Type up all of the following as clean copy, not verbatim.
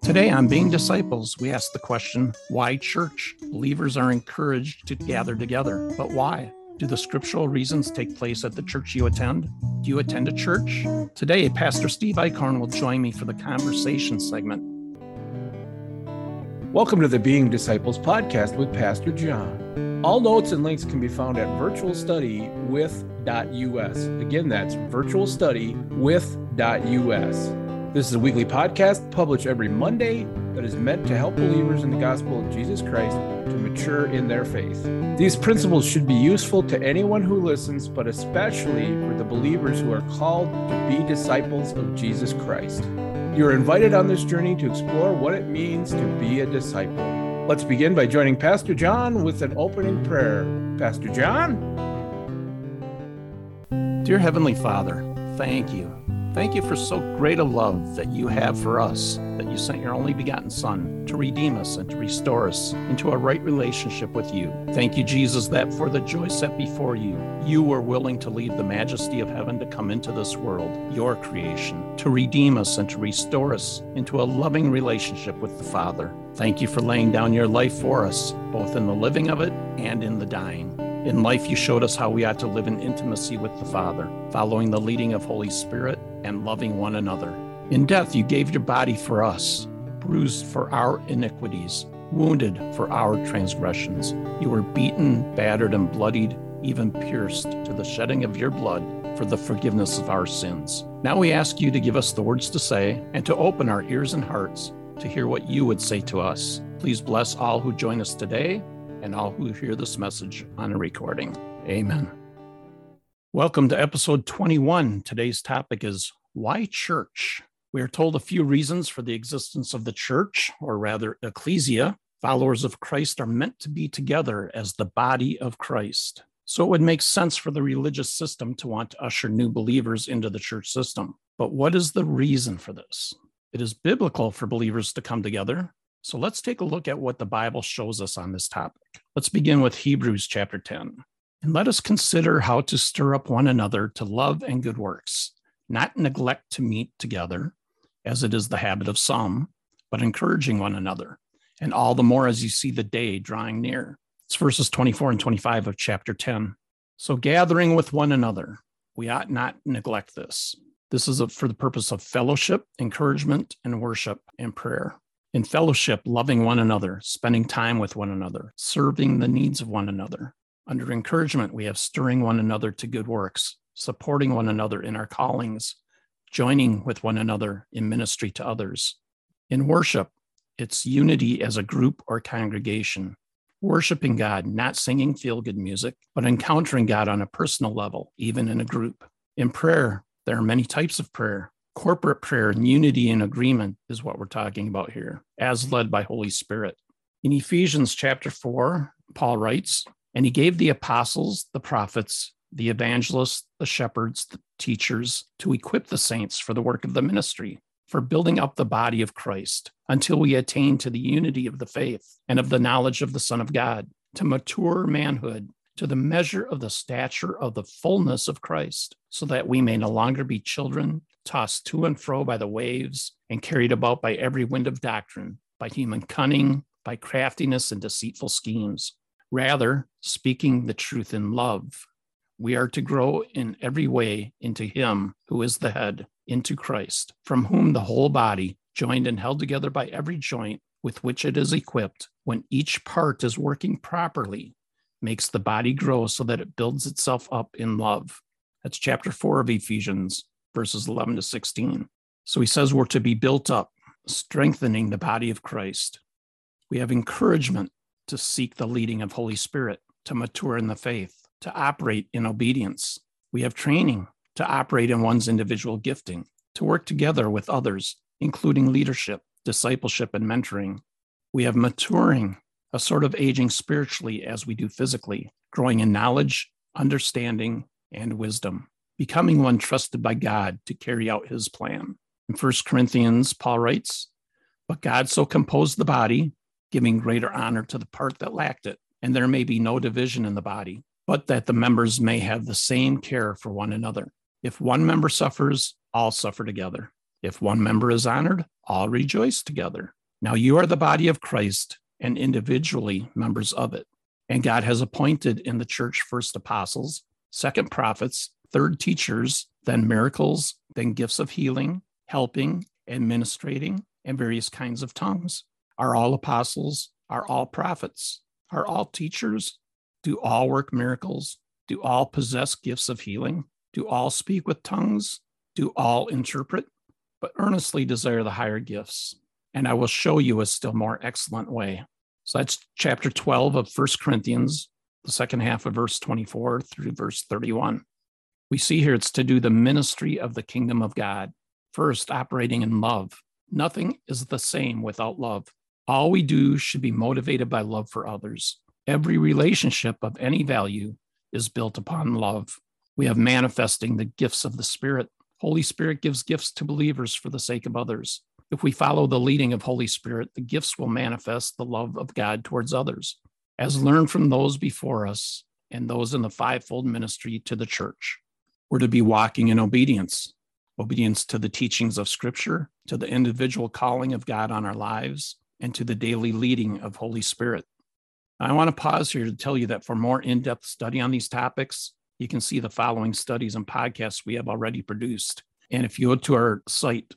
Today on Being Disciples, we ask the question, why church? Believers are encouraged to gather together, but why? Do the scriptural reasons take place at the church you attend? Do you attend a church? Today, Pastor Steve Eichhorn will join me for the conversation segment. Welcome to the Being Disciples podcast with Pastor John. All notes and links can be found at virtualstudywith.us. Again, that's virtualstudywith.us. This is a weekly podcast published every Monday that is meant to help believers in the gospel of Jesus Christ to mature in their faith. These principles should be useful to anyone who listens, but especially for the believers who are called to be disciples of Jesus Christ. You are invited on this journey to explore what it means to be a disciple. Let's begin by joining Pastor John with an opening prayer. Pastor John? Dear Heavenly Father, thank you. Thank you for so great a love that you have for us, that you sent your only begotten Son to redeem us and to restore us into a right relationship with you. Thank you, Jesus, that for the joy set before you, you were willing to leave the majesty of heaven to come into this world, your creation, to redeem us and to restore us into a loving relationship with the Father. Thank you for laying down your life for us, both in the living of it and in the dying. In life, you showed us how we ought to live in intimacy with the Father, following the leading of Holy Spirit and loving one another. In death, you gave your body for us, bruised for our iniquities, wounded for our transgressions. You were beaten, battered, and bloodied, even pierced to the shedding of your blood for the forgiveness of our sins. Now we ask you to give us the words to say and to open our ears and hearts to hear what you would say to us. Please bless all who join us today and all who hear this message on a recording. Amen. Welcome to episode 21. Today's topic is, why church? We are told a few reasons for the existence of the church, or rather ecclesia. Followers of Christ are meant to be together as the body of Christ. So it would make sense for the religious system to want to usher new believers into the church system. But what is the reason for this? It is biblical for believers to come together. So let's take a look at what the Bible shows us on this topic. Let's begin with Hebrews chapter 10. And let us consider how to stir up one another to love and good works, not neglect to meet together, as it is the habit of some, but encouraging one another, and all the more as you see the day drawing near. It's verses 24 and 25 of chapter 10. So gathering with one another, we ought not neglect this. This is for the purpose of fellowship, encouragement, and worship and prayer. In fellowship, loving one another, spending time with one another, serving the needs of one another. Under encouragement, we have stirring one another to good works, supporting one another in our callings, joining with one another in ministry to others. In worship, it's unity as a group or congregation, worshiping God, not singing feel-good music, but encountering God on a personal level, even in a group. In prayer, there are many types of prayer. Corporate prayer and unity and agreement is what we're talking about here, as led by Holy Spirit. In Ephesians chapter 4, Paul writes, "And he gave the apostles, the prophets, the evangelists, the shepherds, the teachers, to equip the saints for the work of the ministry, for building up the body of Christ, until we attain to the unity of the faith and of the knowledge of the Son of God, to mature manhood, to the measure of the stature of the fullness of Christ, so that we may no longer be children, tossed to and fro by the waves and carried about by every wind of doctrine, by human cunning, by craftiness and deceitful schemes. Rather, speaking the truth in love, we are to grow in every way into him who is the head, into Christ, from whom the whole body, joined and held together by every joint with which it is equipped, when each part is working properly, makes the body grow so that it builds itself up in love." That's chapter 4 of Ephesians, verses 11 to 16. So he says we're to be built up, strengthening the body of Christ. We have encouragement to seek the leading of Holy Spirit, to mature in the faith, to operate in obedience. We have training to operate in one's individual gifting, to work together with others, including leadership, discipleship, and mentoring. We have maturing, a sort of aging spiritually as we do physically, growing in knowledge, understanding, and wisdom, becoming one trusted by God to carry out his plan. In 1 Corinthians, Paul writes, "But God so composed the body, giving greater honor to the part that lacked it, and there may be no division in the body, but that the members may have the same care for one another. If one member suffers, all suffer together. If one member is honored, all rejoice together. Now you are the body of Christ and individually members of it. And God has appointed in the church first apostles, second prophets, third teachers, then miracles, then gifts of healing, helping, administrating, and various kinds of tongues. Are all apostles? Are all prophets? Are all teachers? Do all work miracles? Do all possess gifts of healing? Do all speak with tongues? Do all interpret? But earnestly desire the higher gifts, and I will show you a still more excellent way. So that's chapter 12 of 1 Corinthians, the second half of verse 24 through verse 31. We see here it's to do the ministry of the kingdom of God. First, operating in love. Nothing is the same without love. All we do should be motivated by love for others. Every relationship of any value is built upon love. We have manifesting the gifts of the Spirit. Holy Spirit gives gifts to believers for the sake of others. If we follow the leading of Holy Spirit, the gifts will manifest the love of God towards others, as learned from those before us and those in the fivefold ministry to the church. We're to be walking in obedience to the teachings of Scripture, to the individual calling of God on our lives, and to the daily leading of Holy Spirit. I want to pause here to tell you that for more in-depth study on these topics, you can see the following studies and podcasts we have already produced. And if you go to our site,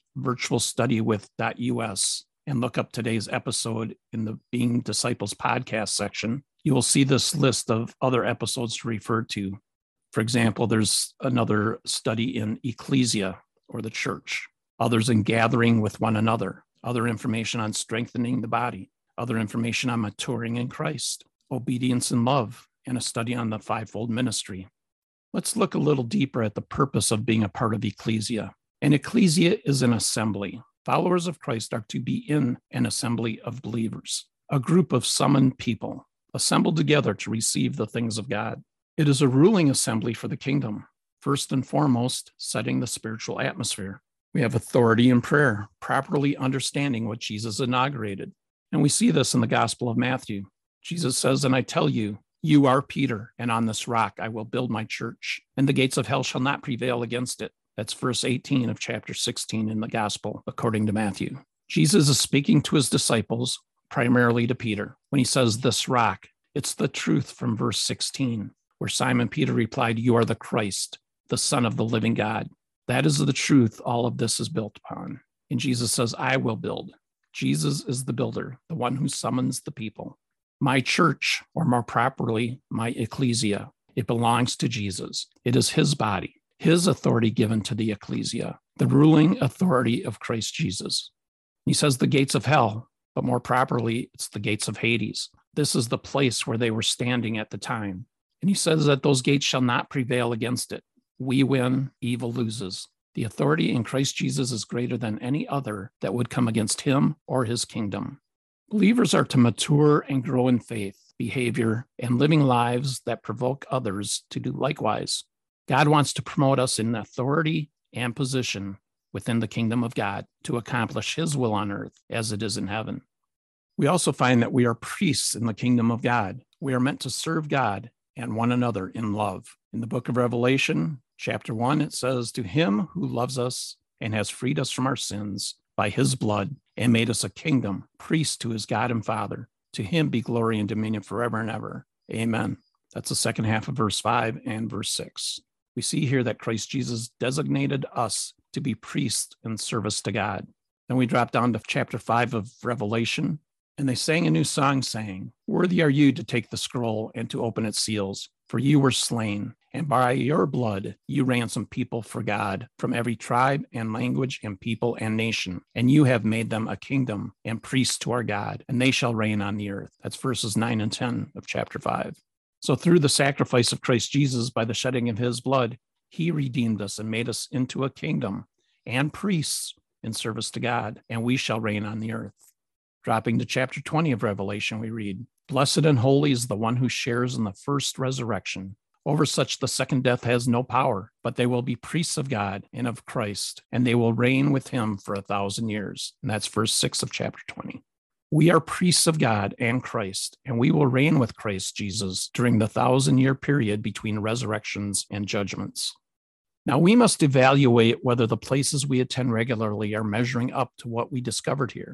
virtualstudywith.us, and look up today's episode in the Being Disciples podcast section, you will see this list of other episodes to refer to. For example, there's another study in Ecclesia, or the church, others in gathering with one another, other information on strengthening the body, other information on maturing in Christ, obedience and love, and a study on the fivefold ministry. Let's look a little deeper at the purpose of being a part of Ecclesia. An ecclesia is an assembly. Followers of Christ are to be in an assembly of believers, a group of summoned people, assembled together to receive the things of God. It is a ruling assembly for the kingdom, first and foremost, setting the spiritual atmosphere. We have authority in prayer, properly understanding what Jesus inaugurated. And we see this in the Gospel of Matthew. Jesus says, "And I tell you, you are Peter, and on this rock I will build my church, and the gates of hell shall not prevail against it." That's verse 18 of chapter 16 in the Gospel, according to Matthew. Jesus is speaking to his disciples, primarily to Peter. When he says this rock, it's the truth from verse 16, where Simon Peter replied, "You are the Christ, the Son of the living God." That is the truth all of this is built upon. And Jesus says, "I will build." Jesus is the builder, the one who summons the people. My church, or more properly, my ecclesia, it belongs to Jesus. It is his body, his authority given to the ecclesia, the ruling authority of Christ Jesus. He says the gates of hell, but more properly, it's the gates of Hades. This is the place where they were standing at the time. And he says that those gates shall not prevail against it. We win, evil loses. The authority in Christ Jesus is greater than any other that would come against him or his kingdom. Believers are to mature and grow in faith, behavior, and living lives that provoke others to do likewise. God wants to promote us in authority and position within the kingdom of God to accomplish his will on earth as it is in heaven. We also find that we are priests in the kingdom of God. We are meant to serve God and one another in love. In the book of Revelation, chapter 1, it says, "To him who loves us and has freed us from our sins by his blood and made us a kingdom, priest to his God and Father. To him be glory and dominion forever and ever. Amen." That's the second half of verse 5 and verse 6. We see here that Christ Jesus designated us to be priests in service to God. Then we drop down to chapter 5 of Revelation, and they sang a new song saying, "Worthy are you to take the scroll and to open its seals, for you were slain, and by your blood you ransomed people for God from every tribe and language and people and nation. And you have made them a kingdom and priests to our God, and they shall reign on the earth." That's verses 9 and 10 of chapter 5. So through the sacrifice of Christ Jesus, by the shedding of his blood, he redeemed us and made us into a kingdom and priests in service to God, and we shall reign on the earth. Dropping to chapter 20 of Revelation, we read, "Blessed and holy is the one who shares in the first resurrection. Over such the second death has no power, but they will be priests of God and of Christ, and they will reign with him for 1,000 years. And that's verse 6 of chapter 20. We are priests of God and Christ, and we will reign with Christ Jesus during the 1,000-year period between resurrections and judgments. Now, we must evaluate whether the places we attend regularly are measuring up to what we discovered here.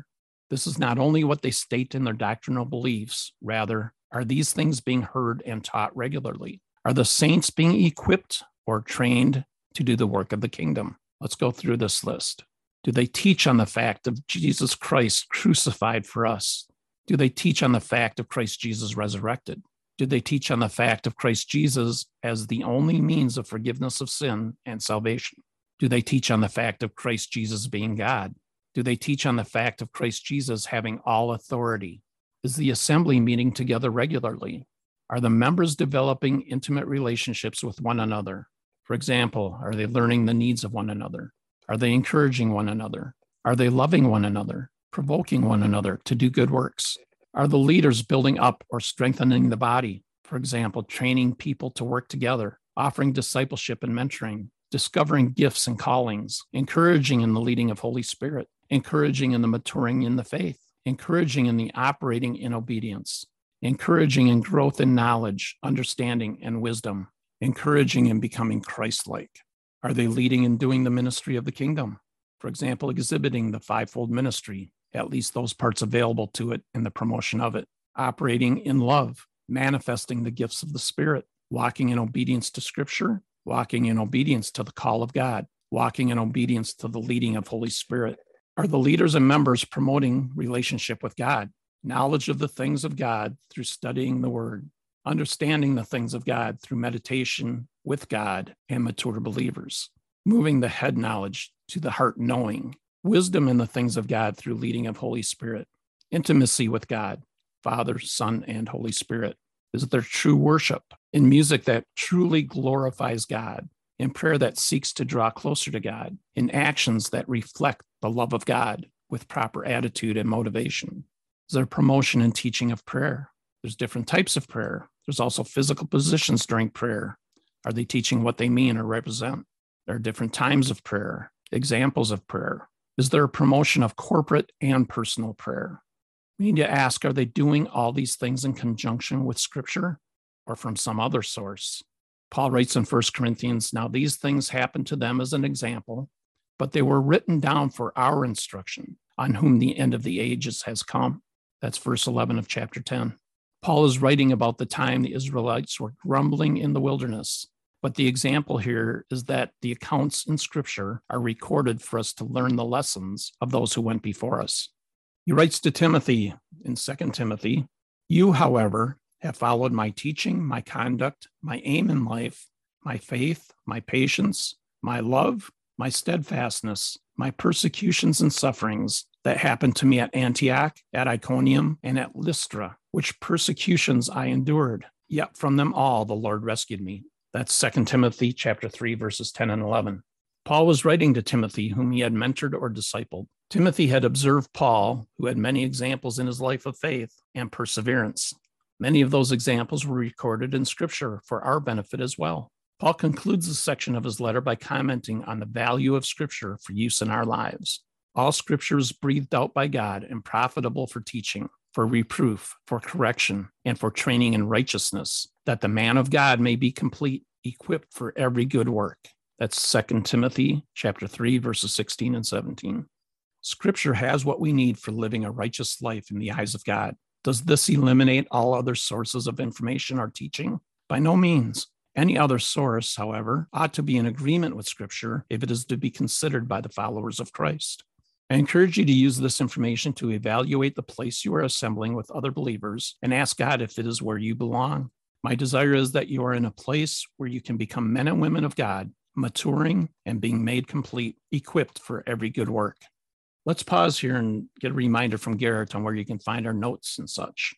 This is not only what they state in their doctrinal beliefs, rather, are these things being heard and taught regularly? Are the saints being equipped or trained to do the work of the kingdom? Let's go through this list. Do they teach on the fact of Jesus Christ crucified for us? Do they teach on the fact of Christ Jesus resurrected? Do they teach on the fact of Christ Jesus as the only means of forgiveness of sin and salvation? Do they teach on the fact of Christ Jesus being God? Do they teach on the fact of Christ Jesus having all authority? Is the assembly meeting together regularly? Are the members developing intimate relationships with one another? For example, are they learning the needs of one another? Are they encouraging one another? Are they loving one another, provoking one another to do good works? Are the leaders building up or strengthening the body? For example, training people to work together, offering discipleship and mentoring, discovering gifts and callings, encouraging in the leading of Holy Spirit, encouraging in the maturing in the faith, encouraging in the operating in obedience, encouraging in growth in knowledge, understanding, and wisdom, encouraging in becoming Christ-like. Are they leading and doing the ministry of the kingdom? For example, exhibiting the fivefold ministry, at least those parts available to it in the promotion of it, operating in love, manifesting the gifts of the Spirit, walking in obedience to Scripture, walking in obedience to the call of God, walking in obedience to the leading of Holy Spirit. Are the leaders and members promoting relationship with God, knowledge of the things of God through studying the Word, understanding the things of God through meditation with God and mature believers, moving the head knowledge to the heart knowing, wisdom in the things of God through leading of Holy Spirit, intimacy with God, Father, Son, and Holy Spirit? Is there true worship in music that truly glorifies God, in prayer that seeks to draw closer to God, in actions that reflect the love of God with proper attitude and motivation? Is there promotion and teaching of prayer? There's different types of prayer. There's also physical positions during prayer. Are they teaching what they mean or represent? There are different times of prayer, examples of prayer. Is there a promotion of corporate and personal prayer? We need to ask, are they doing all these things in conjunction with Scripture or from some other source? Paul writes in 1 Corinthians, now these things happened to them as an example, but they were written down for our instruction, on whom the end of the ages has come. That's verse 11 of chapter 10. Paul is writing about the time the Israelites were grumbling in the wilderness, but the example here is that the accounts in Scripture are recorded for us to learn the lessons of those who went before us. He writes to Timothy in 2 Timothy, you, however, have followed my teaching, my conduct, my aim in life, my faith, my patience, my love, my steadfastness, my persecutions and sufferings that happened to me at Antioch, at Iconium, and at Lystra, which persecutions I endured, yet from them all the Lord rescued me. That's 2 Timothy chapter 3, verses 10 and 11. Paul was writing to Timothy, whom he had mentored or discipled. Timothy had observed Paul, who had many examples in his life of faith and perseverance. Many of those examples were recorded in Scripture for our benefit as well. Paul concludes this section of his letter by commenting on the value of Scripture for use in our lives. All Scripture is breathed out by God and profitable for teaching, for reproof, for correction, and for training in righteousness, that the man of God may be complete, equipped for every good work. That's 2 Timothy chapter 3, verses 16 and 17. Scripture has what we need for living a righteous life in the eyes of God. Does this eliminate all other sources of information or teaching? By no means. Any other source, however, ought to be in agreement with Scripture if it is to be considered by the followers of Christ. I encourage you to use this information to evaluate the place you are assembling with other believers and ask God if it is where you belong. My desire is that you are in a place where you can become men and women of God, maturing and being made complete, equipped for every good work. Let's pause here and get a reminder from Garrett on where you can find our notes and such.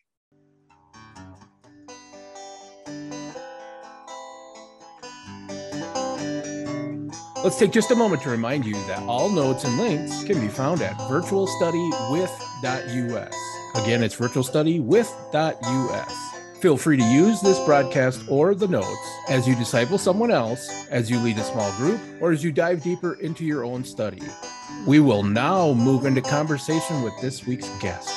Let's take just a moment to remind you that all notes and links can be found at virtualstudywith.us. Again, it's virtualstudywith.us. Feel free to use this broadcast or the notes as you disciple someone else, as you lead a small group, or as you dive deeper into your own study. We will now move into conversation with this week's guest.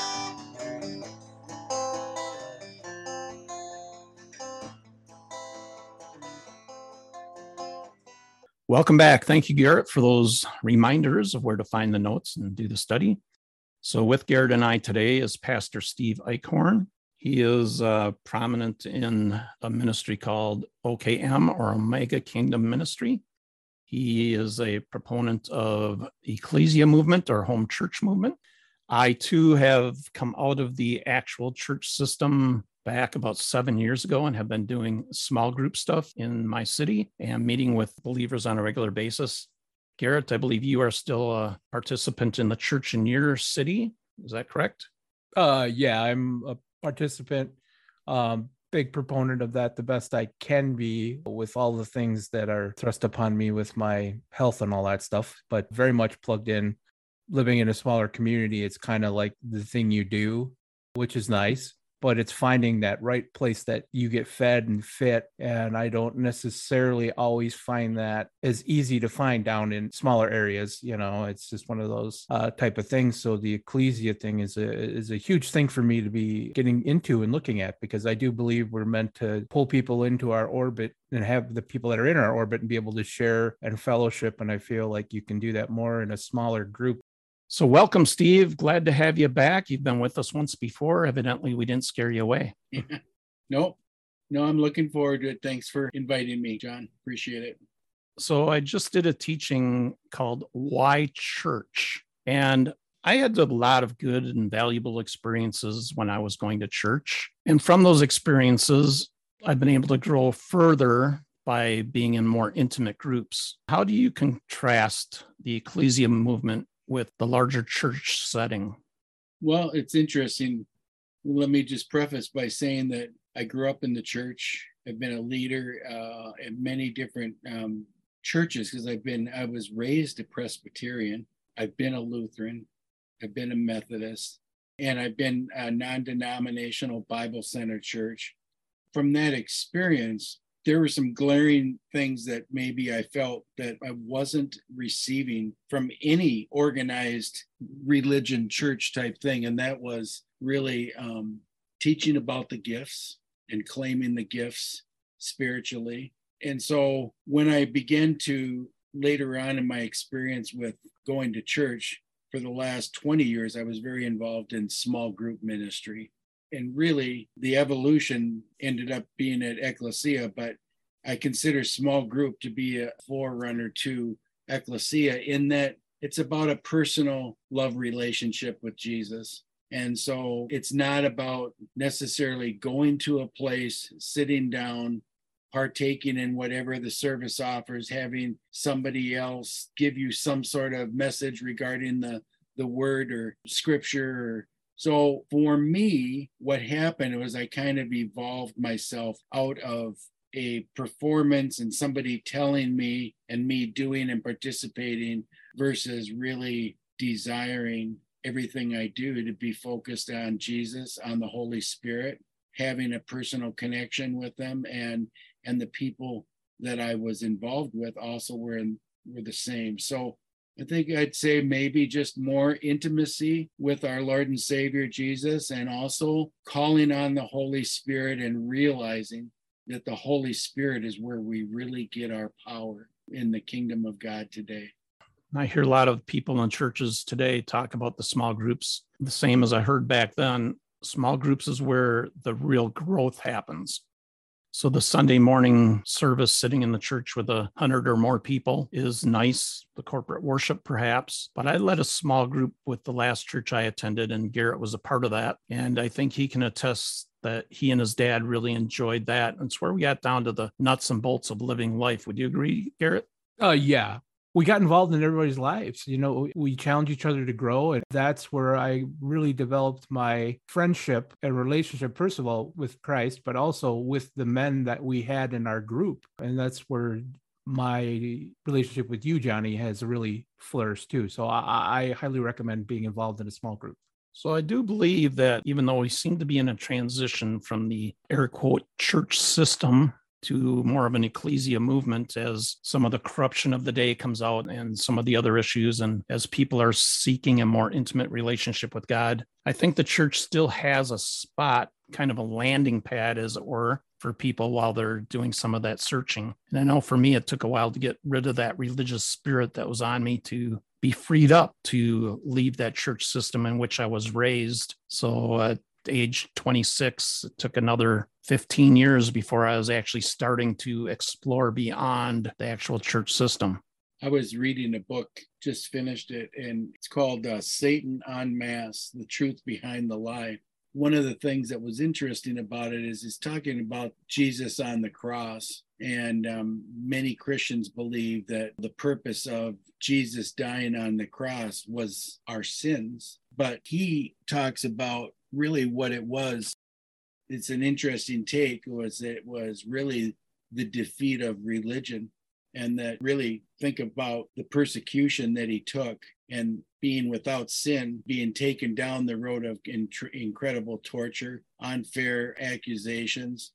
Welcome back. Thank you, Garrett, for those reminders of where to find the notes and do the study. So with Garrett and I today is Pastor Steve Eichhorn. He is prominent in a ministry called OKM, or Omega Kingdom Ministry. He is a proponent of Ecclesia movement or home church movement. I too have come out of the actual church system back about 7 years ago and have been doing small group stuff in my city and meeting with believers on a regular basis. Garrett, I believe you are still a participant in the church in your city. Is that correct? Yeah, I'm a participant, big proponent of that, the best I can be with all the things that are thrust upon me with my health and all that stuff, but very much plugged in. Living in a smaller community, it's kind of like the thing you do, which is nice. But it's finding that right place that you get fed and fit. And I don't necessarily always find that as easy to find down in smaller areas. It's just one of those type of things. So the ecclesia thing is a huge thing for me to be getting into and looking at, because I do believe we're meant to pull people into our orbit and have the people that are in our orbit and be able to share and fellowship. And I feel like you can do that more in a smaller group. So welcome, Steve. Glad to have you back. You've been with us once before. Evidently, we didn't scare you away. No, I'm looking forward to it. Thanks for inviting me, John. Appreciate it. So I just did a teaching called Why Church? And I had a lot of good and valuable experiences when I was going to church. And from those experiences, I've been able to grow further by being in more intimate groups. How do you contrast the ecclesia movement with the larger church setting? Well, it's interesting. Let me just preface by saying that I grew up in the church. I've been a leader at many different churches because I was raised a Presbyterian. I've been a Lutheran. I've been a Methodist, and I've been a non-denominational Bible-centered church. From that experience, there were some glaring things that maybe I felt that I wasn't receiving from any organized religion, church type thing. And that was really teaching about the gifts and claiming the gifts spiritually. And so when I began to, later on in my experience with going to church, for the last 20 years, I was very involved in small group ministry. And really, the evolution ended up being at Ecclesia, but I consider small group to be a forerunner to Ecclesia in that it's about a personal love relationship with Jesus. And so it's not about necessarily going to a place, sitting down, partaking in whatever the service offers, having somebody else give you some sort of message regarding the word or scripture. So for me, what happened was I kind of evolved myself out of a performance and somebody telling me and me doing and participating versus really desiring everything I do to be focused on Jesus, on the Holy Spirit, having a personal connection with them, and the people that I was involved with also were the same. So I think I'd say maybe just more intimacy with our Lord and Savior Jesus, and also calling on the Holy Spirit and realizing that the Holy Spirit is where we really get our power in the kingdom of God today. I hear a lot of people in churches today talk about the small groups, the same as I heard back then. Small groups is where the real growth happens. So the Sunday morning service sitting in the church with 100 or more people is nice, the corporate worship perhaps, but I led a small group with the last church I attended, and Garrett was a part of that. And I think he can attest that he and his dad really enjoyed that. And it's where we got down to the nuts and bolts of living life. Would you agree, Garrett? Yeah. We got involved in everybody's lives. We challenge each other to grow. And that's where I really developed my friendship and relationship, first of all, with Christ, but also with the men that we had in our group. And that's where my relationship with you, Johnny, has really flourished too. So I highly recommend being involved in a small group. So I do believe that even though we seem to be in a transition from the air quote church system to more of an ecclesia movement, as some of the corruption of the day comes out and some of the other issues, and as people are seeking a more intimate relationship with God, I think the church still has a spot, kind of a landing pad, as it were, for people while they're doing some of that searching. And I know for me, it took a while to get rid of that religious spirit that was on me to be freed up to leave that church system in which I was raised. So at age 26, it took another 15 years before I was actually starting to explore beyond the actual church system. I was reading a book, just finished it, and it's called Satan en Masse, The Truth Behind the Lie. One of the things that was interesting about it is he's talking about Jesus on the cross. And many Christians believe that the purpose of Jesus dying on the cross was our sins. But he talks about really what it was. It's an interesting take, was it was really the defeat of religion. And that really think about the persecution that he took and being without sin, being taken down the road of incredible torture, unfair accusations,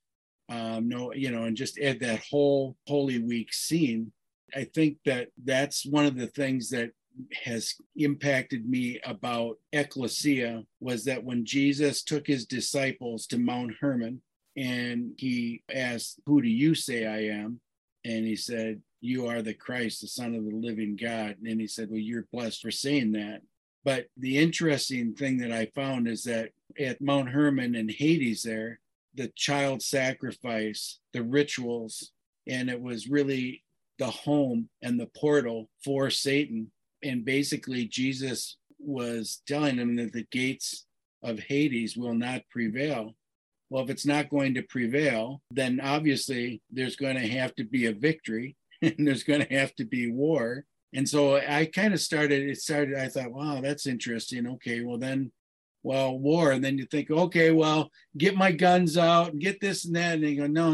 and just add that whole Holy Week scene. I think that that's one of the things that has impacted me about ecclesia, was that when Jesus took his disciples to Mount Hermon and he asked, "Who do you say I am?" And he said, "You are the Christ, the Son of the living God." And he said, "Well, you're blessed for saying that." But the interesting thing that I found is that at Mount Hermon and Hades there, the child sacrifice, the rituals, and it was really the home and the portal for Satan. And basically Jesus was telling them that the gates of Hades will not prevail. Well, if it's not going to prevail, then obviously there's going to have to be a victory and there's going to have to be war. And so I kind of I thought, wow, that's interesting. Okay, well, war. And then you think, okay, well, get my guns out and get this and that. And you go, no.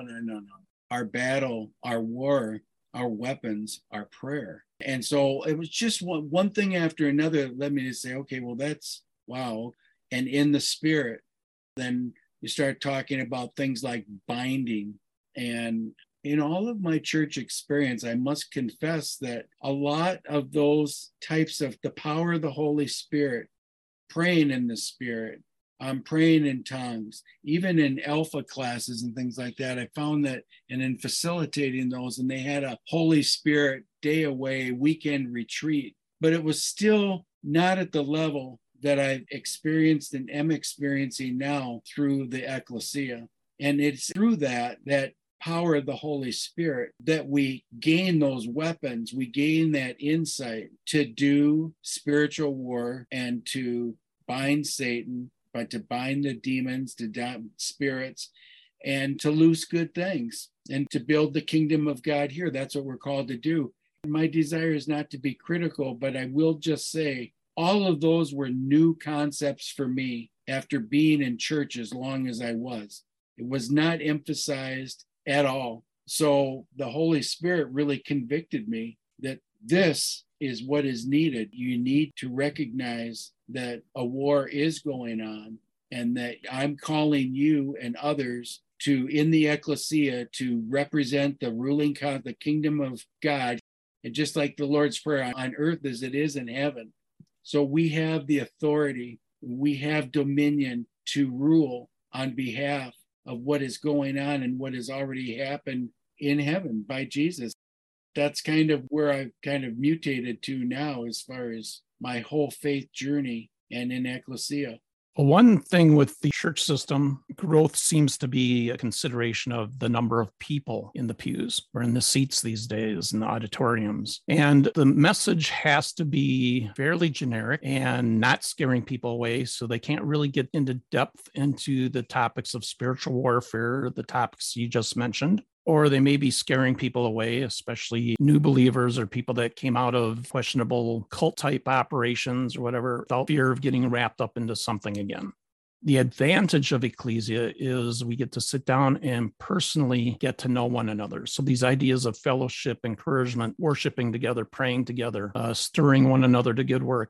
Our battle, our war, our weapons, our prayer. And so it was just one thing after another that led me to say, okay, well, that's wow. And in the spirit, then you start talking about things like binding. And in all of my church experience, I must confess that a lot of those types of the power of the Holy Spirit, praying in the Spirit, praying in tongues, even in alpha classes and things like that, I found that, and in facilitating those, and they had a Holy Spirit day away, weekend retreat, but it was still not at the level that I've experienced and am experiencing now through the ecclesia. And it's through that power of the Holy Spirit that we gain those weapons, we gain that insight to do spiritual war and to bind Satan, but to bind the demons, to damn spirits, and to loose good things and to build the kingdom of God here. That's what we're called to do. My desire is not to be critical, but I will just say all of those were new concepts for me after being in church as long as I was. It was not emphasized at all. So the Holy Spirit really convicted me that this is what is needed. You need to recognize that a war is going on and that I'm calling you and others to, in the ecclesia, to represent the the kingdom of God. And just like the Lord's Prayer, on earth as it is in heaven. So we have the authority, we have dominion to rule on behalf of what is going on and what has already happened in heaven by Jesus. That's kind of where I've kind of mutated to now as far as my whole faith journey and in ecclesia. Well, one thing with the church system, growth seems to be a consideration of the number of people in the pews or in the seats these days in the auditoriums. And the message has to be fairly generic and not scaring people away, so they can't really get into depth into the topics of spiritual warfare, the topics you just mentioned. Or they may be scaring people away, especially new believers or people that came out of questionable cult type operations or whatever, without fear of getting wrapped up into something again. The advantage of ecclesia is we get to sit down and personally get to know one another. So these ideas of fellowship, encouragement, worshiping together, praying together, stirring one another to good works,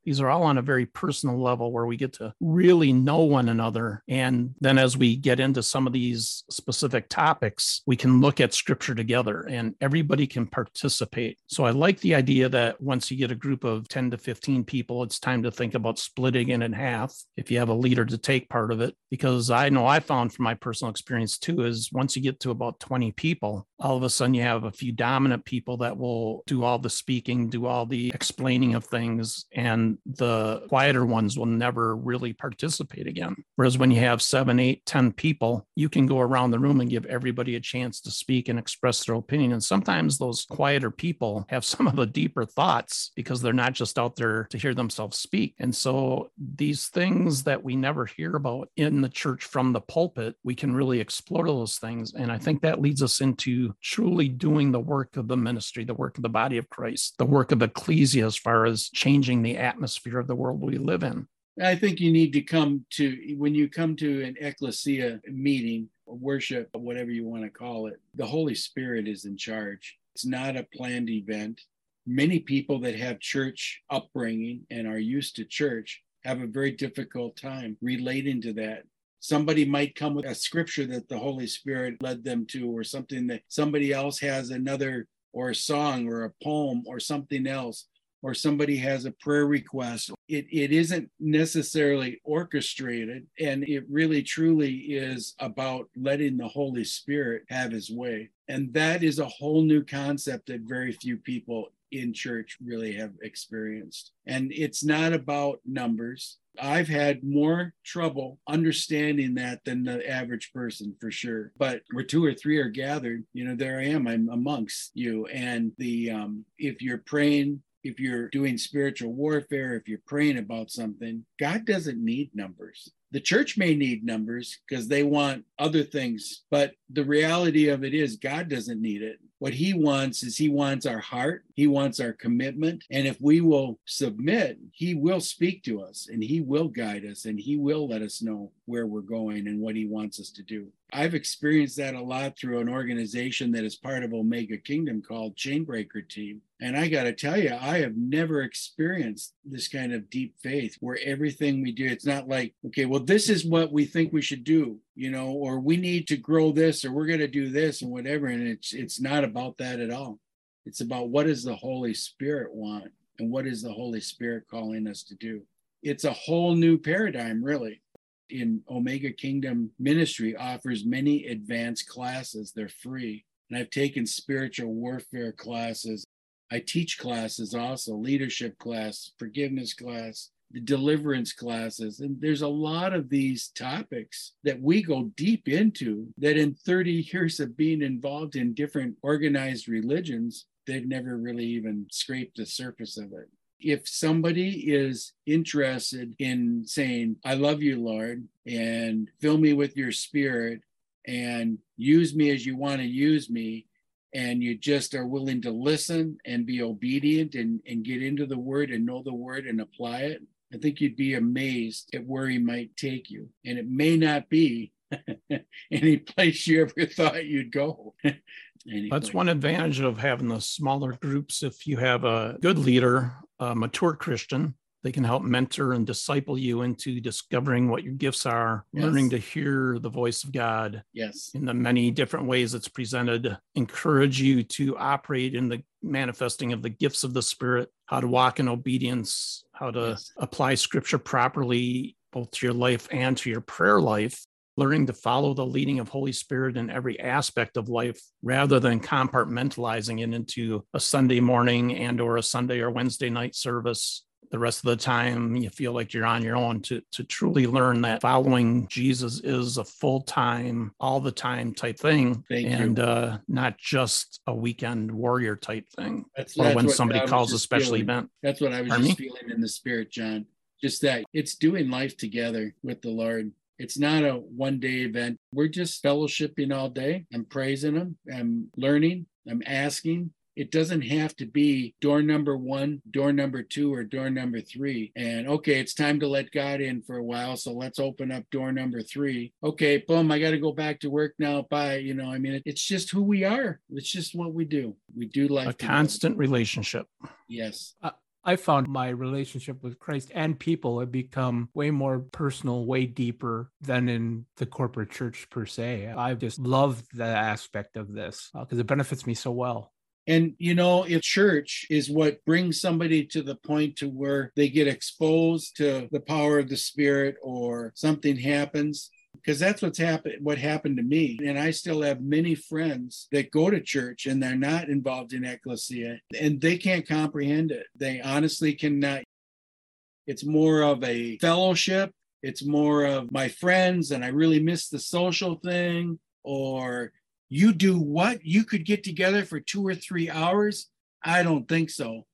These are all on a very personal level where we get to really know one another. And then as we get into some of these specific topics, we can look at scripture together and everybody can participate. So I like the idea that once you get a group of 10 to 15 people, it's time to think about splitting it in half if you have a leader to take part of it. Because I know I found from my personal experience too, is once you get to about 20 people, all of a sudden you have a few dominant people that will do all the speaking, do all the explaining of things, and the quieter ones will never really participate again. Whereas when you have 7, 8, 10 people, you can go around the room and give everybody a chance to speak and express their opinion. And sometimes those quieter people have some of the deeper thoughts because they're not just out there to hear themselves speak. And so these things that we never hear about in the church from the pulpit, we can really explore those things. And I think that leads us into truly doing the work of the ministry, the work of the body of Christ, the work of ecclesia as far as changing the atmosphere of the world we live in. I think you need to come to, when you come to an ecclesia meeting, worship, whatever you want to call it, the Holy Spirit is in charge. It's not a planned event. Many people that have church upbringing and are used to church have a very difficult time relating to that. Somebody might come with a scripture that the Holy Spirit led them to, or something that somebody else has another, or a song or a poem or something else, or somebody has a prayer request. It isn't necessarily orchestrated, and it really truly is about letting the Holy Spirit have his way. And that is a whole new concept that very few people in church really have experienced. And it's not about numbers. I've had more trouble understanding that than the average person, for sure. But where 2 or 3 are gathered, there I am, I'm amongst you. And if you're praying, if you're doing spiritual warfare, if you're praying about something, God doesn't need numbers. The church may need numbers because they want other things, but the reality of it is God doesn't need it. What he wants is he wants our heart. He wants our commitment. And if we will submit, he will speak to us and he will guide us and he will let us know where we're going and what he wants us to do. I've experienced that a lot through an organization that is part of Omega Kingdom called Chainbreaker Team. And I got to tell you, I have never experienced this kind of deep faith where everything we do, it's not like, okay, well, this is what we think we should do, or we need to grow this, or we're going to do this and whatever. And it's not about that at all. It's about what does the Holy Spirit want and what is the Holy Spirit calling us to do. It's a whole new paradigm, really. In Omega Kingdom Ministry offers many advanced classes. They're free. And I've taken spiritual warfare classes. I teach classes also, leadership class, forgiveness class, the deliverance classes. And there's a lot of these topics that we go deep into that in 30 years of being involved in different organized religions, they've never really even scraped the surface of it. If somebody is interested in saying, I love you, Lord, and fill me with your spirit and use me as you want to use me, and you just are willing to listen and be obedient and get into the word and know the word and apply it, I think you'd be amazed at where he might take you. And it may not be any place you ever thought you'd go. That's one advantage of having the smaller groups. If you have a good leader, a mature Christian, they can help mentor and disciple you into discovering what your gifts are, yes, learning to hear the voice of God, yes, in the many different ways it's presented, encourage you to operate in the manifesting of the gifts of the Spirit, how to walk in obedience, how to yes, apply scripture properly, both to your life and to your prayer life, learning to follow the leading of Holy Spirit in every aspect of life rather than compartmentalizing it into a Sunday morning and or a Sunday or Wednesday night service. The rest of the time, you feel like you're on your own. To truly learn that following Jesus is a full-time, all-the-time type thing, not just a weekend warrior type thing. That's when somebody calls a special event. That's what I was just feeling in the Spirit, John. Just that it's doing life together with the Lord. It's not a one-day event. We're just fellowshipping all day. I'm praising him. I'm learning. I'm asking. It doesn't have to be door number 1, door number 2, or door number 3. And okay, it's time to let God in for a while. So let's open up door number 3. Okay, boom, I got to go back to work now. Bye. It's just who we are. It's just what we do. We do life together. Constant relationship. Yes. I found my relationship with Christ and people had become way more personal, way deeper than in the corporate church per se. I just love that aspect of this because it benefits me so well. And, if church is what brings somebody to the point to where they get exposed to the power of the Spirit or something happens, because that's what happened to me. And I still have many friends that go to church and they're not involved in ecclesia and they can't comprehend it. They honestly cannot. It's more of a fellowship. It's more of my friends and I really miss the social thing. Or you do what? You could get together for 2 or 3 hours? I don't think so.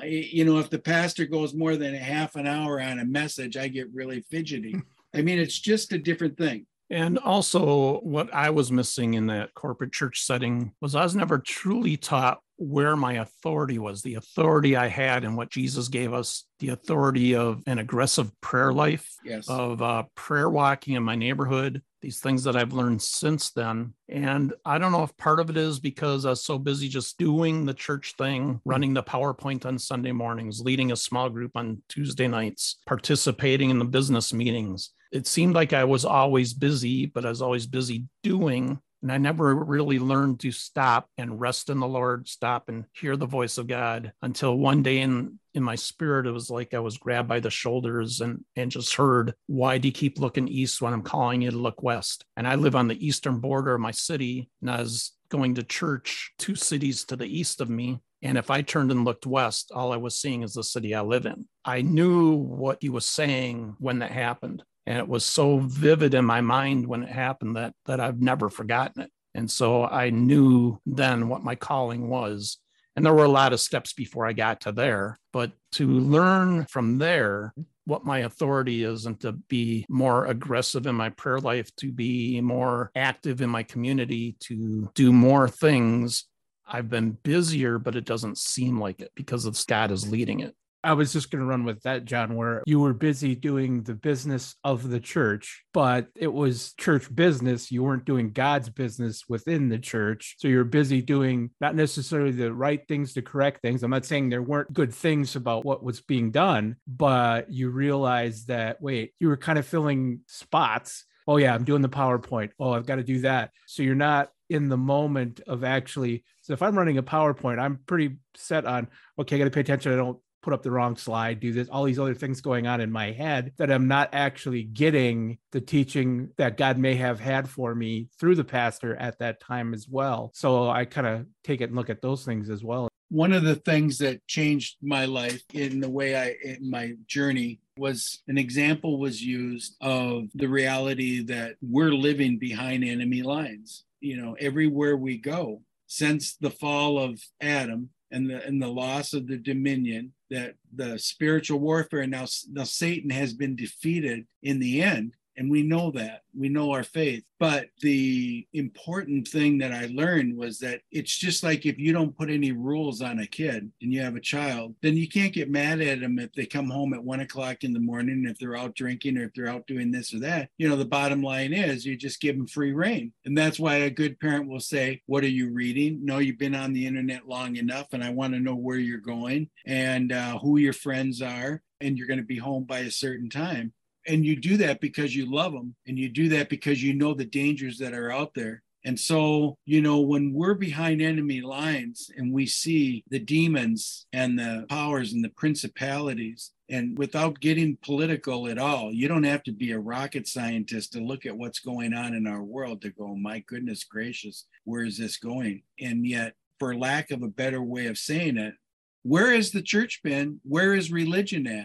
If the pastor goes more than a half an hour on a message, I get really fidgety. I mean, it's just a different thing. And also what I was missing in that corporate church setting was I was never truly taught where my authority was, the authority I had and what Jesus gave us, the authority of an aggressive prayer life, yes, of prayer walking in my neighborhood, these things that I've learned since then. And I don't know if part of it is because I was so busy just doing the church thing, running the PowerPoint on Sunday mornings, leading a small group on Tuesday nights, participating in the business meetings. It seemed like I was always busy, but I was always busy doing. And I never really learned to stop and rest in the Lord, stop and hear the voice of God until one day in my spirit, it was like I was grabbed by the shoulders and just heard, why do you keep looking east when I'm calling you to look west? And I live on the eastern border of my city, and I was going to church 2 cities to the east of me. And if I turned and looked west, all I was seeing is the city I live in. I knew what he was saying when that happened. And it was so vivid in my mind when it happened that I've never forgotten it. And so I knew then what my calling was. And there were a lot of steps before I got to there. But to learn from there what my authority is and to be more aggressive in my prayer life, to be more active in my community, to do more things, I've been busier, but it doesn't seem like it because God is leading it. I was just going to run with that, John, where you were busy doing the business of the church, but it was church business. You weren't doing God's business within the church. So you're busy doing not necessarily the right things to correct things. I'm not saying there weren't good things about what was being done, but you realized that, wait, you were kind of filling spots. Oh, yeah, I'm doing the PowerPoint. Oh, I've got to do that. So you're not in the moment of actually. So if I'm running a PowerPoint, I'm pretty set on, okay, I got to pay attention. I don't put up the wrong slide, do this, all these other things going on in my head that I'm not actually getting the teaching that God may have had for me through the pastor at that time as well. So I kind of take it and look at those things as well. One of the things that changed my life in the way in my journey was an example was used of the reality that we're living behind enemy lines. Everywhere we go since the fall of Adam and the loss of the dominion, that the spiritual warfare now Satan has been defeated in the end. And we know that. We know our faith. But the important thing that I learned was that it's just like if you don't put any rules on a kid and you have a child, then you can't get mad at them if they come home at 1 o'clock in the morning, if they're out drinking or if they're out doing this or that. The bottom line is you just give them free rein. And that's why a good parent will say, what are you reading? No, you've been on the internet long enough and I want to know where you're going and who your friends are. And you're going to be home by a certain time. And you do that because you love them. And you do that because you know the dangers that are out there. And so, when we're behind enemy lines and we see the demons and the powers and the principalities, and without getting political at all, you don't have to be a rocket scientist to look at what's going on in our world to go, my goodness gracious, where is this going? And yet, for lack of a better way of saying it, where has the church been? Where is religion at?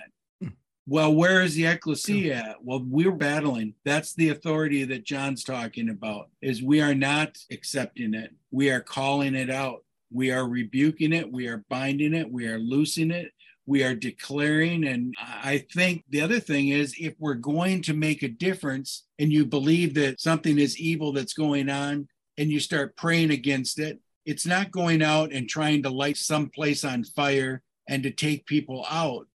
Well, where is the ecclesia at? Well, we're battling. That's the authority that John's talking about, is we are not accepting it. We are calling it out. We are rebuking it. We are binding it. We are loosing it. We are declaring. And I think the other thing is, if we're going to make a difference and you believe that something is evil that's going on and you start praying against it, it's not going out and trying to light some place on fire and to take people out.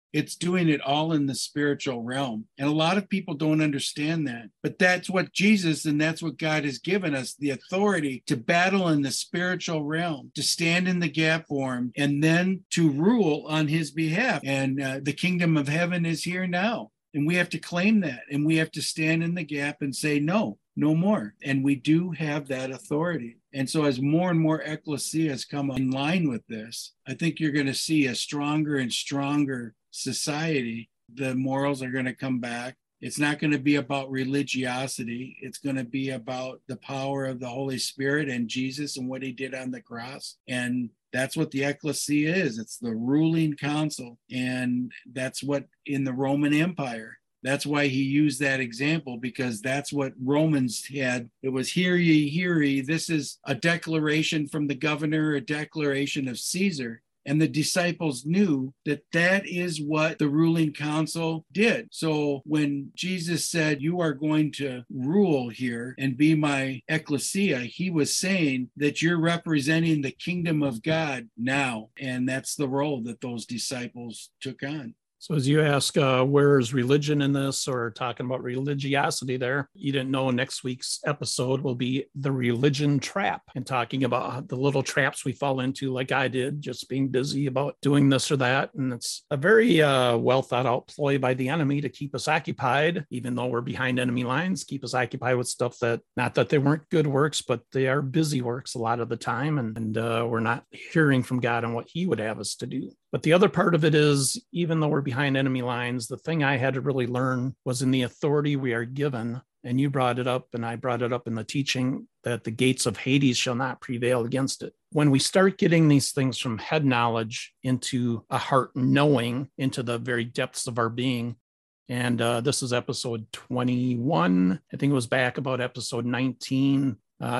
It's doing it all in the spiritual realm. And a lot of people don't understand that. But that's what Jesus and that's what God has given us, the authority to battle in the spiritual realm, to stand in the gap for him, and then to rule on his behalf. And the kingdom of heaven is here now. And we have to claim that. And we have to stand in the gap and say, no more. And we do have that authority. And so as more and more ecclesias come in line with this, I think you're going to see a stronger and stronger society. The morals are going to come back. It's not going to be about religiosity. It's going to be about the power of the Holy Spirit and Jesus and what he did on the cross. And that's what the ecclesia is. It's the ruling council. And that's what in the Roman Empire. That's why he used that example, because that's what Romans had. It was, hear ye, hear ye. This is a declaration from the governor, a declaration of Caesar. And the disciples knew that that is what the ruling council did. So when Jesus said, you are going to rule here and be my ecclesia, he was saying that you're representing the kingdom of God now. And that's the role that those disciples took on. So as you ask, where is religion in this, or talking about religiosity there, you didn't know next week's episode will be the religion trap, and talking about the little traps we fall into, like I did, just being busy about doing this or that. And it's a very well thought out ploy by the enemy to keep us occupied, even though we're behind enemy lines, keep us occupied with stuff that, not that they weren't good works, but they are busy works a lot of the time. And we're not hearing from God on what he would have us to do. But the other part of it is, even though we're behind enemy lines, the thing I had to really learn was in the authority we are given. And you brought it up, and I brought it up in the teaching, that the gates of Hades shall not prevail against it. When we start getting these things from head knowledge into a heart knowing, into the very depths of our being, and this is episode 21. I think it was back about episode 19.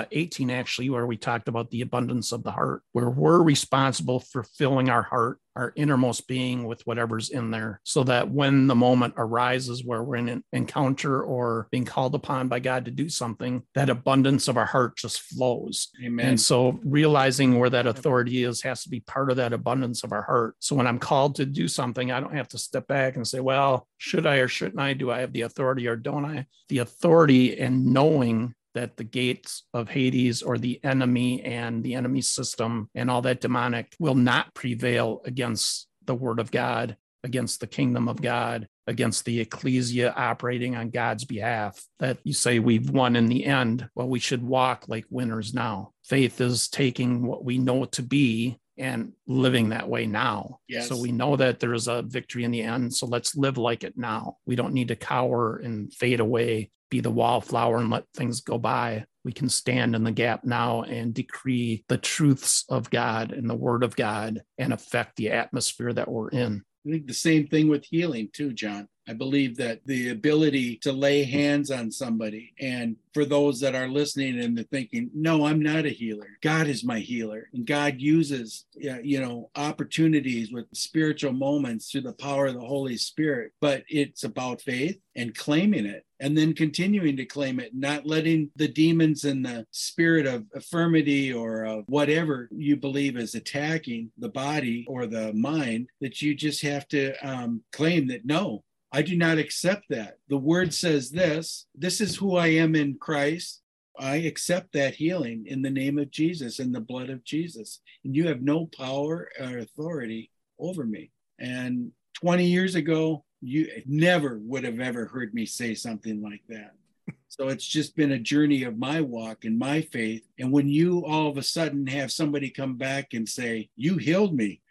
18 actually, where we talked about the abundance of the heart, where we're responsible for filling our heart, our innermost being, with whatever's in there, so that when the moment arises where we're in an encounter or being called upon by God to do something, that abundance of our heart just flows. Amen. And so realizing where that authority is has to be part of that abundance of our heart. So when I'm called to do something, I don't have to step back and say, well, should I or shouldn't I? Do I have the authority or don't I? The authority and knowing that the gates of Hades, or the enemy and the enemy system and all that demonic, will not prevail against the word of God, against the kingdom of God, against the ecclesia operating on God's behalf, that you say we've won in the end. Well, we should walk like winners now. Faith is taking what we know to be and living that way now. Yes. So we know that there is a victory in the end. So let's live like it now. We don't need to cower and fade away, be the wallflower and let things go by. We can stand in the gap now and decree the truths of God and the word of God and affect the atmosphere that we're in. I think the same thing with healing too, John. I believe that the ability to lay hands on somebody, and for those that are listening and they're thinking, no, I'm not a healer. God is my healer. And God uses, opportunities with spiritual moments through the power of the Holy Spirit. But it's about faith and claiming it, and then continuing to claim it, not letting the demons and the spirit of infirmity or of whatever you believe is attacking the body or the mind, that you just have to claim that, no, I do not accept that. The word says this is who I am in Christ. I accept that healing in the name of Jesus and the blood of Jesus. And you have no power or authority over me. And 20 years ago, you never would have ever heard me say something like that. So it's just been a journey of my walk and my faith. And when you all of a sudden have somebody come back and say, you healed me,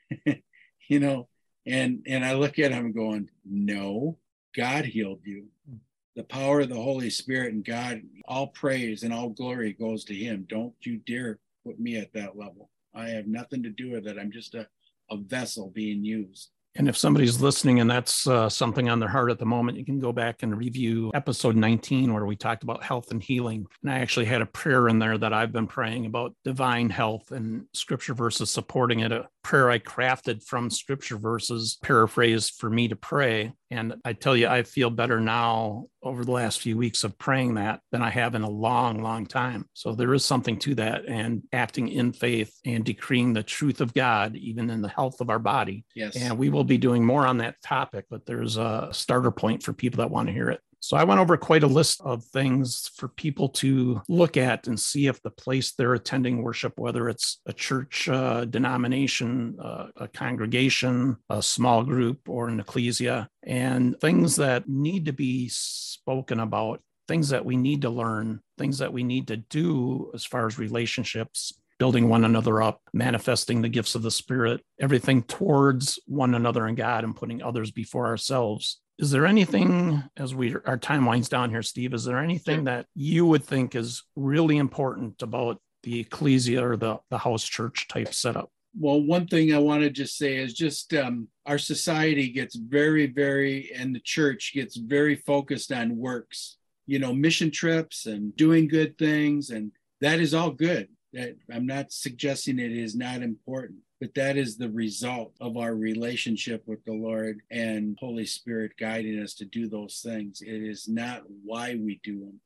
and I look at him going, no, God healed you. The power of the Holy Spirit and God, all praise and all glory goes to him. Don't you dare put me at that level. I have nothing to do with it. I'm just a vessel being used. And if somebody's listening and that's something on their heart at the moment, you can go back and review episode 19, where we talked about health and healing. And I actually had a prayer in there that I've been praying about divine health and scripture verses supporting it. A prayer I crafted from scripture verses, paraphrased for me to pray. And I tell you, I feel better now over the last few weeks of praying that than I have in a long, long time. So there is something to that, and acting in faith and decreeing the truth of God, even in the health of our body. Yes. And we will be doing more on that topic, but there's a starter point for people that want to hear it. So I went over quite a list of things for people to look at and see if the place they're attending worship, whether it's a church denomination, a congregation, a small group, or an ecclesia, and things that need to be spoken about, things that we need to learn, things that we need to do as far as relationships, building one another up, manifesting the gifts of the Spirit, everything towards one another and God, and putting others before ourselves. Is there anything, as our time winds down here, Steve, is there anything that you would think is really important about the ecclesia or the house church type setup? Well, one thing I want to just say is just our society gets very, and the church gets very focused on works, mission trips and doing good things. And that is all good. I'm not suggesting it is not important, but that is the result of our relationship with the Lord and Holy Spirit guiding us to do those things. It is not why we do them.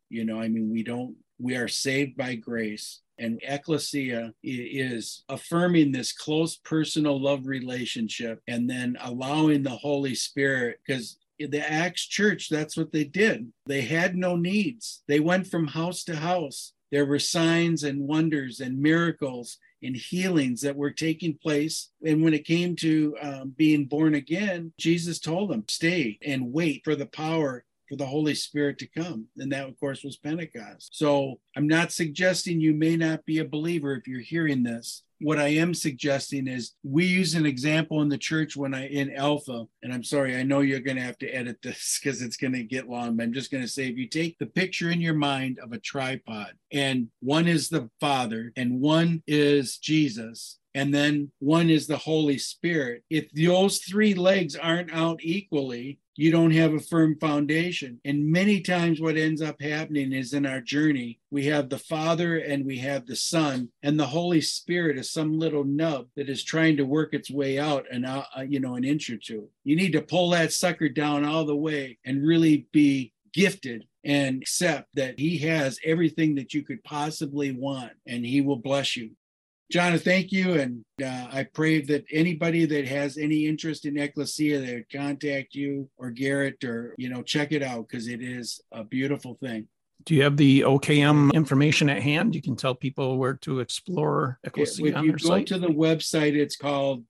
We are saved by grace, and ecclesia is affirming this close personal love relationship and then allowing the Holy Spirit, because the Acts church, that's what they did. They had no needs. They went from house to house. There were signs and wonders and miracles and healings that were taking place. And when it came to being born again, Jesus told them, stay and wait for the power for the Holy Spirit to come. And that, of course, was Pentecost. So I'm not suggesting you may not be a believer if you're hearing this. What I am suggesting is we use an example in the church in Alpha, and I'm sorry, I know you're going to have to edit this because it's going to get long, but I'm just going to say, if you take the picture in your mind of a tripod, and one is the Father, and one is Jesus, and then one is the Holy Spirit, if those three legs aren't out equally, you don't have a firm foundation. And many times what ends up happening is in our journey, we have the Father and we have the Son, and the Holy Spirit is some little nub that is trying to work its way out an inch or two. You need to pull that sucker down all the way and really be gifted and accept that He has everything that you could possibly want, and He will bless you. John, thank you. And I pray that anybody that has any interest in Ecclesia, they would contact you or Garrett, or, check it out, because it is a beautiful thing. Do you have the OKM information at hand? You can tell people where to explore Ecclesia on their site. If you go to the website, it's called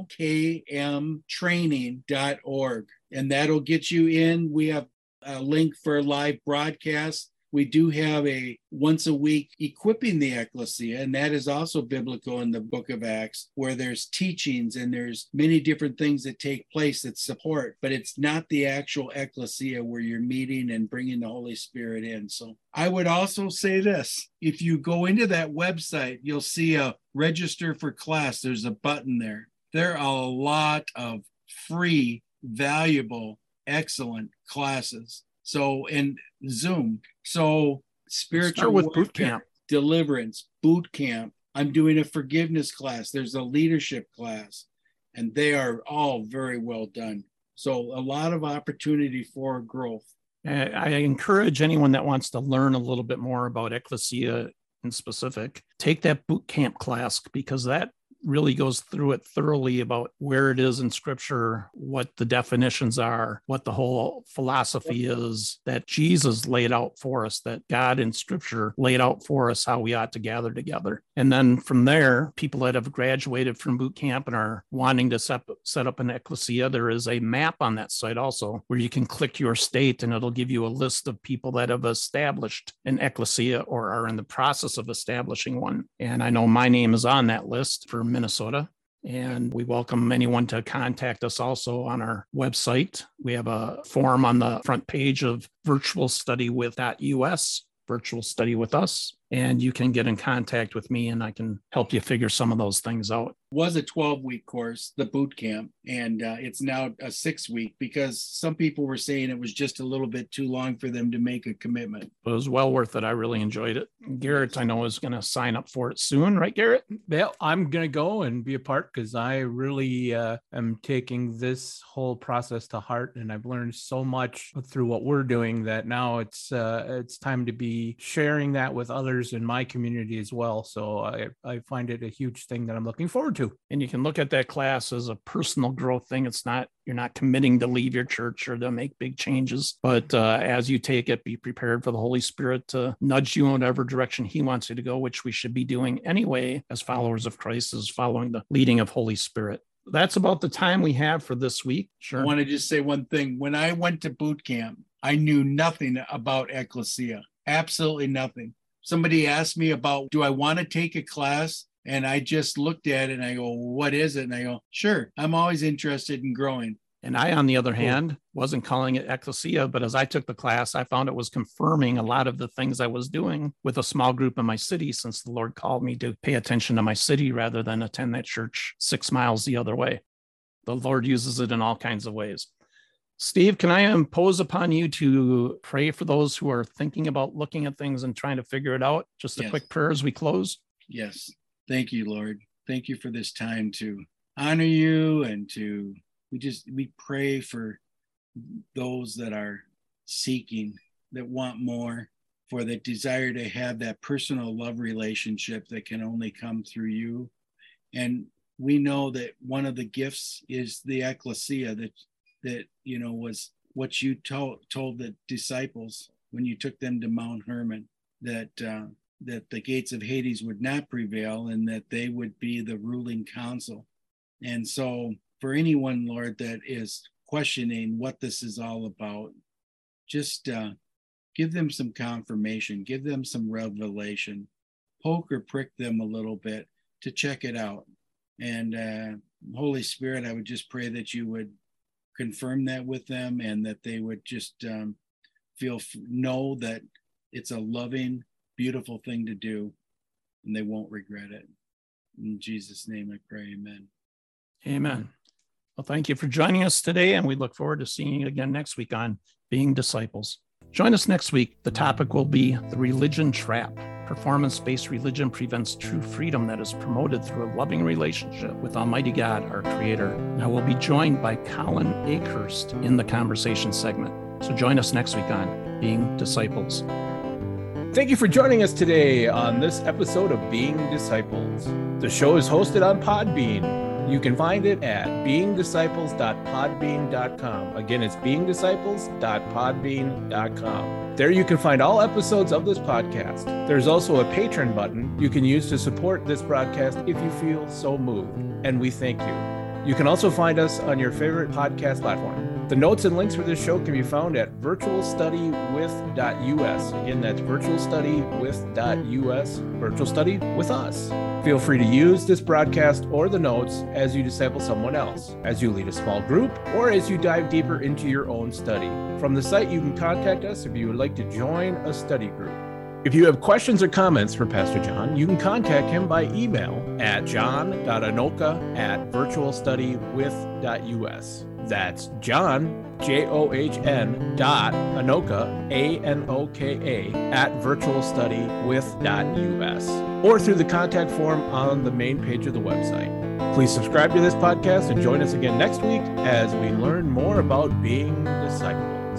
okmtraining.org, and that'll get you in. We have a link for a live broadcast. We do have a once a week equipping the ecclesia, and that is also biblical in the book of Acts, where there's teachings and there's many different things that take place that support, but it's not the actual ecclesia where you're meeting and bringing the Holy Spirit in. So I would also say this, if you go into that website, you'll see a register for class. There's a button there. There are a lot of free, valuable, excellent classes. So, in Zoom. So spiritual with boot camp, deliverance, boot camp. I'm doing a forgiveness class. There's a leadership class, and they are all very well done. So a lot of opportunity for growth. I encourage anyone that wants to learn a little bit more about Ecclesia in specific, take that boot camp class, because that really goes through it thoroughly about where it is in Scripture, what the definitions are, what the whole philosophy is that Jesus laid out for us, that God in Scripture laid out for us, how we ought to gather together. And then from there, people that have graduated from boot camp and are wanting to set up an ecclesia, there is a map on that site also where you can click your state, and it'll give you a list of people that have established an ecclesia or are in the process of establishing one. And I know my name is on that list for Minnesota. And we welcome anyone to contact us also on our website. We have a form on the front page of virtualstudywith.us, virtual study with us. And you can get in contact with me and I can help you figure some of those things out. It was a 12-week course, the boot camp, and it's now a 6-week, because some people were saying it was just a little bit too long for them to make a commitment. It was well worth it. I really enjoyed it. Garrett, I know, is going to sign up for it soon, right, Garrett? Well, I'm going to go and be a part, because I really am taking this whole process to heart, and I've learned so much through what we're doing that now it's time to be sharing that with others leaders in my community as well. So I find it a huge thing that I'm looking forward to. And you can look at that class as a personal growth thing. You're not committing to leave your church or to make big changes, but as you take it, be prepared for the Holy Spirit to nudge you in whatever direction he wants you to go, which we should be doing anyway as followers of Christ, is following the leading of Holy Spirit. That's about the time we have for this week. Sure. I want to just say one thing. When I went to boot camp, I knew nothing about ecclesia, absolutely nothing. Somebody asked me about, do I want to take a class? And I just looked at it and I go, what is it? And I go, sure, I'm always interested in growing. And I, on the other hand, wasn't calling it ecclesia, but as I took the class, I found it was confirming a lot of the things I was doing with a small group in my city, since the Lord called me to pay attention to my city rather than attend that church 6 miles the other way. The Lord uses it in all kinds of ways. Steve, can I impose upon you to pray for those who are thinking about looking at things and trying to figure it out? Just a quick prayer as we close. Yes. Thank you, Lord. Thank you for this time to honor you, and we pray for those that are seeking, that want more, for the desire to have that personal love relationship that can only come through you. And we know that one of the gifts is the ecclesia that was what you told the disciples when you took them to Mount Hermon, that the gates of Hades would not prevail and that they would be the ruling council. And so for anyone, Lord, that is questioning what this is all about, just give them some confirmation, give them some revelation, poke or prick them a little bit to check it out. And Holy Spirit, I would just pray that you would confirm that with them, and that they would just know that it's a loving, beautiful thing to do, and they won't regret it. In Jesus' name I pray, amen. Amen. Well, thank you for joining us today, and we look forward to seeing you again next week on Being Disciples. Join us next week. The topic will be the religion trap. Performance-based religion prevents true freedom that is promoted through a loving relationship with Almighty God, our Creator. And I will be joined by Colin Akehurst in the conversation segment. So join us next week on Being Disciples. Thank you for joining us today on this episode of Being Disciples. The show is hosted on Podbean. You can find it at beingdisciples.podbean.com. Again, it's beingdisciples.podbean.com. There you can find all episodes of this podcast. There's also a Patreon button you can use to support this broadcast if you feel so moved, and we thank you. You can also find us on your favorite podcast platform. The notes and links for this show can be found at virtualstudywith.us. Again, that's virtualstudywith.us. Virtual Study with Us. Feel free to use this broadcast or the notes as you disciple someone else, as you lead a small group, or as you dive deeper into your own study. From the site, you can contact us if you would like to join a study group. If you have questions or comments for Pastor John, you can contact him by email at john.anoka@virtualstudywith.us. That's John, JOHN .Anoka, ANOKA, @virtualstudywith.us, or through the contact form on the main page of the website. Please subscribe to this podcast and join us again next week as we learn more about being disciples.